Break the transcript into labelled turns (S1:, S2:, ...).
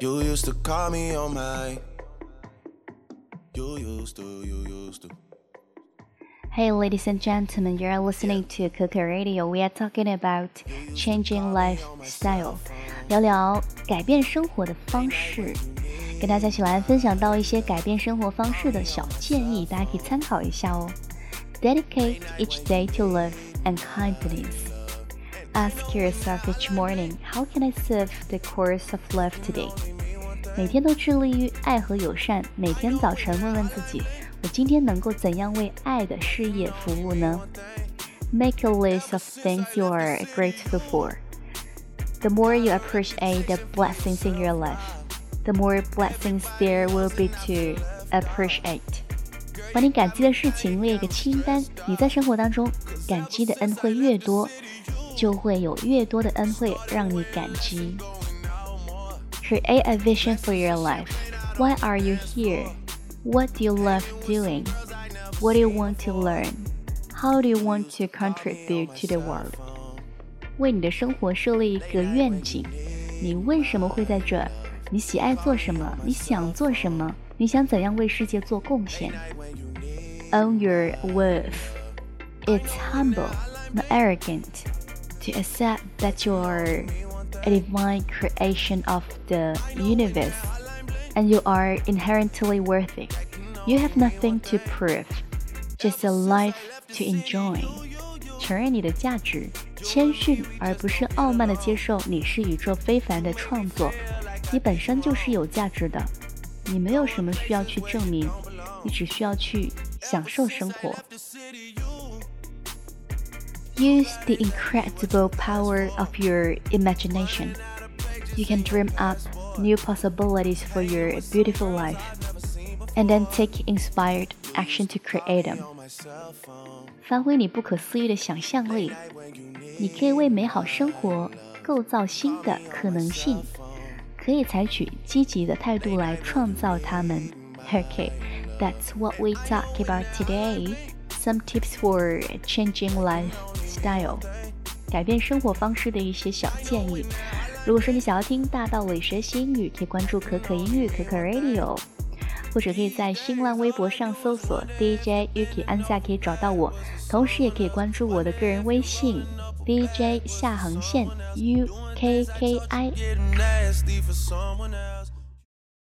S1: You used to call me on my. You used to.
S2: Hey, ladies and gentlemen, you're listening to Coco Radio. We are talking about changing lifestyle. 聊聊改变生活的方式，跟大家一起来分享到一些改变生活方式的小建议，大家可以参考一下哦。Dedicate each day to love and kindness. Ask yourself each morning, how can I serve the course of love today? 每天都致力于爱和友善，每天早晨问问自己，我今天能够怎样为爱的事业服务呢？ Make a list of things you are grateful for. The more you appreciate the blessings in your life, the more blessings there will be to appreciate. 把你感激的事情列一个清单，你在生活当中感激的恩惠越多，就会有越多的恩惠让你感激。Create a vision for your life. Why are you here? What do you love doing? What do you want to learn? How do you want to contribute to the world? 为你的生活设立一个愿景，你为什么会在这儿？你喜爱做什么？你想做什么？你想怎样为世界做贡献？ Own your worth. It's humble, not arrogant, to accept that you are a divine creation of the universe, and you are inherently worthy. You have nothing to prove, just a life to enjoy. 承认你的价值，谦逊而不是傲慢地接受你是宇宙非凡的创作。你本身就是有价值的，你没有什么需要去证明，你只需要去享受生活。Use the incredible power of your imagination. You can dream up new possibilities for your beautiful life, and then take inspired action to create them. 发挥你不可思议的想象力，你可以为美好生活构造新的可能性，可以采取积极的态度来创造它们。Okay, that's what we talk about today. Some tips for changing lifestyle. 改变生活方式的一些小建议。如果说你想要听大道理学习英语，可以关注可可英语可可 Radio， 或者可以在新浪微博上搜索 DJ Yuki 安夏可以找到我，同时也可以关注我的个人微信 DJ 下横线 UKKI。